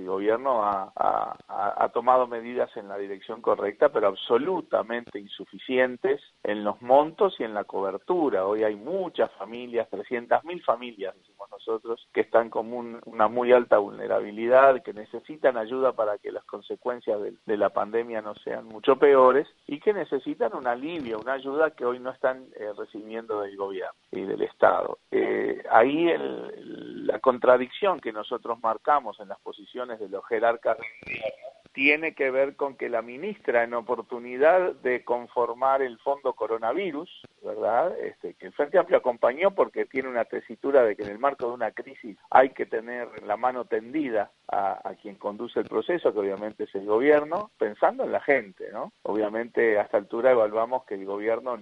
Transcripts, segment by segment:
el gobierno ha tomado medidas en la dirección correcta, pero absolutamente insuficientes en los montos y en la cobertura. Hoy hay muchas familias, 300.000 familias, decimos nosotros, que están con una muy alta vulnerabilidad, que necesitan ayuda para que las consecuencias de la pandemia no sean mucho peores y que necesitan un alivio, una ayuda que hoy no están recibiendo del gobierno y del Estado. Ahí la contradicción que nosotros marcamos en las posiciones de los jerarcas del gobierno tiene que ver con que la ministra, en oportunidad de conformar el fondo coronavirus, ¿verdad?, que el Frente Amplio acompañó porque tiene una tesitura de que en el marco de una crisis hay que tener la mano tendida a quien conduce el proceso, que obviamente es el gobierno, pensando en la gente, ¿no? Obviamente a esta altura evaluamos que el gobierno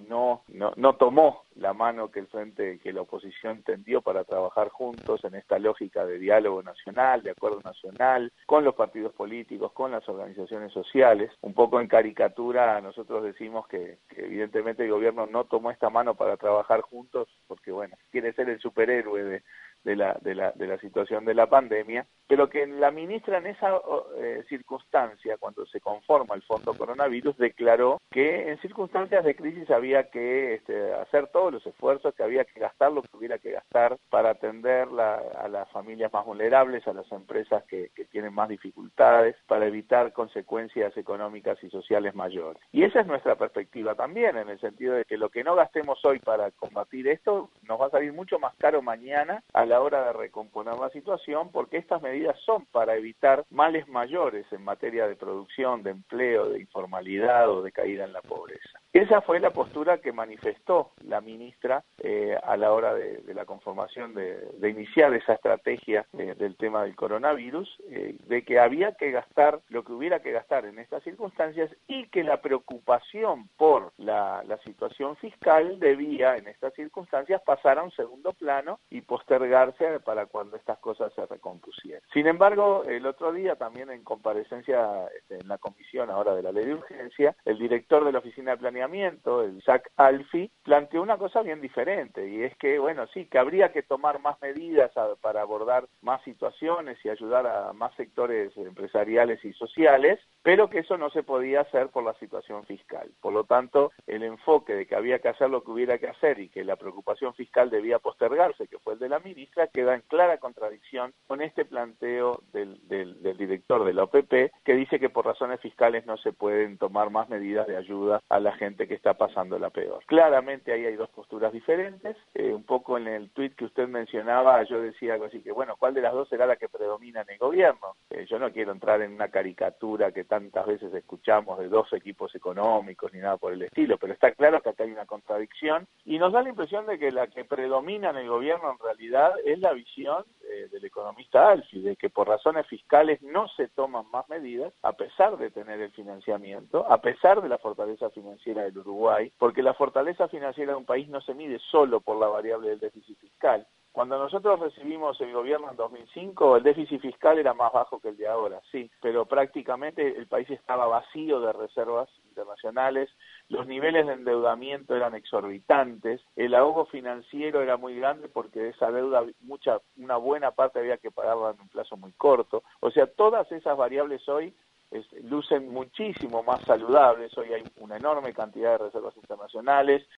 no tomó la mano que la oposición tendió para trabajar juntos en esta lógica de diálogo nacional, de acuerdo nacional, con los partidos políticos, con las organizaciones sociales. Un poco en caricatura nosotros decimos que evidentemente el gobierno no tomó esta mano para trabajar juntos porque, bueno, quiere ser el superhéroe de la situación de la pandemia, pero que la ministra en esa circunstancia, cuando se conforma el fondo coronavirus, declaró que en circunstancias de crisis había que hacer todos los esfuerzos, que había que gastar lo que hubiera que gastar para atender a las familias más vulnerables, a las empresas que tienen más dificultades, para evitar consecuencias económicas y sociales mayores. Y esa es nuestra perspectiva también, en el sentido de que lo que no gastemos hoy para combatir esto nos va a salir mucho más caro mañana a la hora de recomponer la situación, porque estas medidas son para evitar males mayores en materia de producción, de empleo, de informalidad o de caída en la pobreza. Esa fue la postura que manifestó la ministra a la hora de la conformación de iniciar esa estrategia del tema del coronavirus, de que había que gastar lo que hubiera que gastar en estas circunstancias y que la preocupación por la situación fiscal debía, en estas circunstancias, pasar a un segundo plano y postergarse para cuando estas cosas se recompusieran. Sin embargo, el otro día también en comparecencia en la comisión ahora de la ley de urgencia, el director de la Oficina de Planeamiento, el Isaac Alfi, planteó una cosa bien diferente, y es que, bueno, sí, que habría que tomar más medidas para abordar más situaciones y ayudar a más sectores empresariales y sociales, pero que eso no se podía hacer por la situación fiscal. Por lo tanto, el enfoque de que había que hacer lo que hubiera que hacer y que la preocupación fiscal debía postergarse, que fue el de la ministra, queda en clara contradicción con este planteo del director de la OPP, que dice que por razones fiscales no se pueden tomar más medidas de ayuda a la gente que está pasando la peor. Claramente ahí hay dos posturas diferentes. Un poco en el tuit que usted mencionaba, yo decía algo así que, bueno, ¿cuál de las dos será la que predomina en el gobierno? Yo no quiero entrar en una caricatura que tantas veces escuchamos de dos equipos económicos ni nada por el estilo, pero está claro que acá hay una contradicción y nos da la impresión de que la que predomina en el gobierno en realidad es la visión del economista Alfi, de que por razones fiscales no se toman más medidas, a pesar de tener el financiamiento, a pesar de la fortaleza financiera del Uruguay, porque la fortaleza financiera de un país no se mide solo por la variable del déficit fiscal. Cuando nosotros recibimos el gobierno en 2005, el déficit fiscal era más bajo que el de ahora, sí, pero prácticamente el país estaba vacío de reservas internacionales, los niveles de endeudamiento eran exorbitantes, el ahogo financiero era muy grande porque de esa deuda una buena parte había que pagarla en un plazo muy corto. O sea, todas esas variables hoy lucen muchísimo más saludables. Hoy hay una enorme cantidad de reservas internacionales,